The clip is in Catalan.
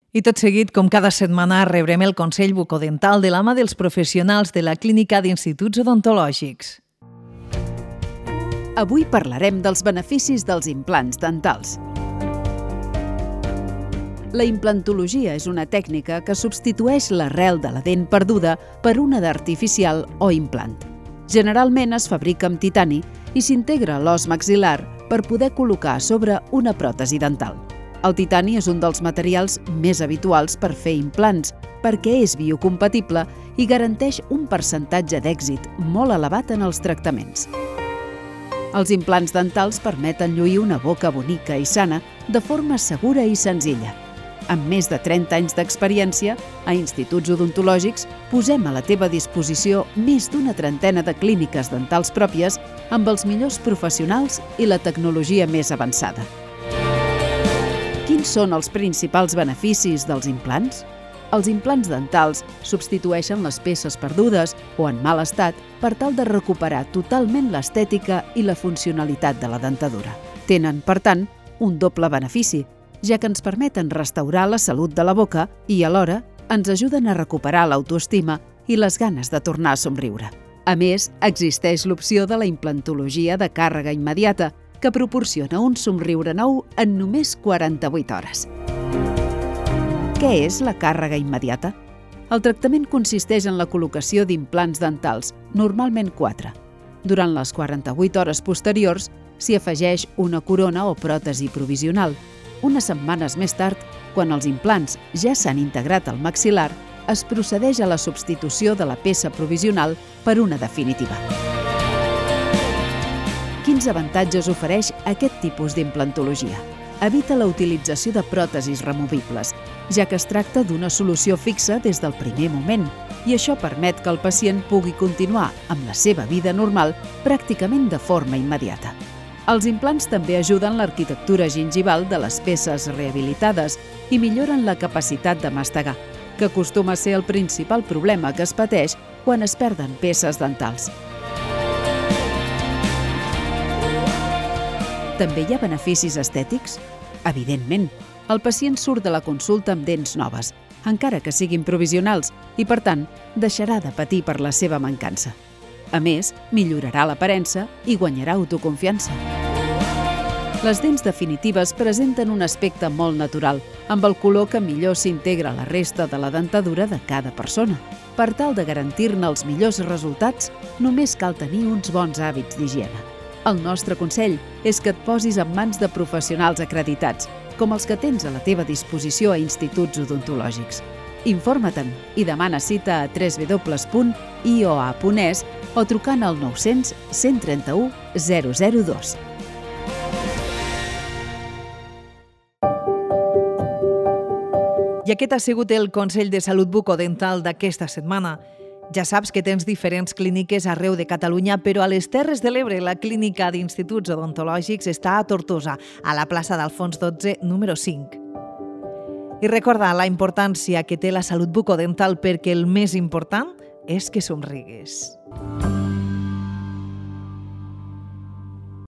I tot seguit, com cada setmana, rebrem el consell bucodental de la mà dels professionals de la Clínica d'Instituts Odontològics. Avui parlarem dels beneficis dels implants dentals. La implantologia és una tècnica que substitueix l'arrel de la dent perduda per una d'artificial o implant. Generalment es fabrica amb titani i s'integra a l'os maxil·lar per poder col·locar a sobre una pròtesi dental. El titani és un dels materials més habituals per fer implants perquè és biocompatible i garanteix un percentatge d'èxit molt elevat en els tractaments. Els implants dentals permeten lluir una boca bonica i sana de forma segura i senzilla. Amb més de 30 anys d'experiència, a Instituts Odontològics posem a la teva disposició més d'una trentena de clíniques dentals pròpies amb els millors professionals i la tecnologia més avançada. Quins són els principals beneficis dels implants? Els implants dentals substitueixen les peces perdudes o en mal estat per tal de recuperar totalment l'estètica i la funcionalitat de la dentadura. Tenen, per tant, un doble benefici, ja que ens permeten restaurar la salut de la boca i, alhora, ens ajuden a recuperar l'autoestima i les ganes de tornar a somriure. A més, existeix l'opció de la implantologia de càrrega immediata, que proporciona un somriure nou en només 48 hores. Què és la càrrega immediata? El tractament consisteix en la col·locació d'implants dentals, normalment 4. Durant les 48 hores posteriors s'hi afegeix una corona o pròtesi provisional. Unes setmanes més tard, quan els implants ja s'han integrat al maxil·lar, es procedeix a la substitució de la peça provisional per una definitiva. Quins avantatges ofereix aquest tipus d'implantologia? Evita la utilització de pròtesis removibles, ja que es tracta d'una solució fixa des del primer moment, i això permet que el pacient pugui continuar amb la seva vida normal pràcticament de forma immediata. Els implants també ajuden l'arquitectura gingival de les peces rehabilitades i milloren la capacitat de mastegar, que acostuma a ser el principal problema que es pateix quan es perden peces dentals. També hi ha beneficis estètics? Evidentment. El pacient surt de la consulta amb dents noves, encara que siguin provisionals, i, per tant, deixarà de patir per la seva mancança. A més, millorarà l'aparença i guanyarà autoconfiança. Les dents definitives presenten un aspecte molt natural, amb el color que millor s'integra a la resta de la dentadura de cada persona. Per tal de garantir-ne els millors resultats, només cal tenir uns bons hàbits d'higiene. El nostre consell és que et posis en mans de professionals acreditats, com els que tens a la teva disposició a Instituts Odontològics. Informa-te'n i demana cita a www.ioa.es o trucant al 900 131 002. I aquest ha sigut el Consell de Salut Bucodental d'aquesta setmana. Ja saps que tens diferents clíniques arreu de Catalunya, però a les Terres de l'Ebre la Clínica d'Instituts Odontològics està a Tortosa, a la plaça d'Alfons XII, número 5. I recorda la importància que té la salut bucodental perquè el més important és que somrigues.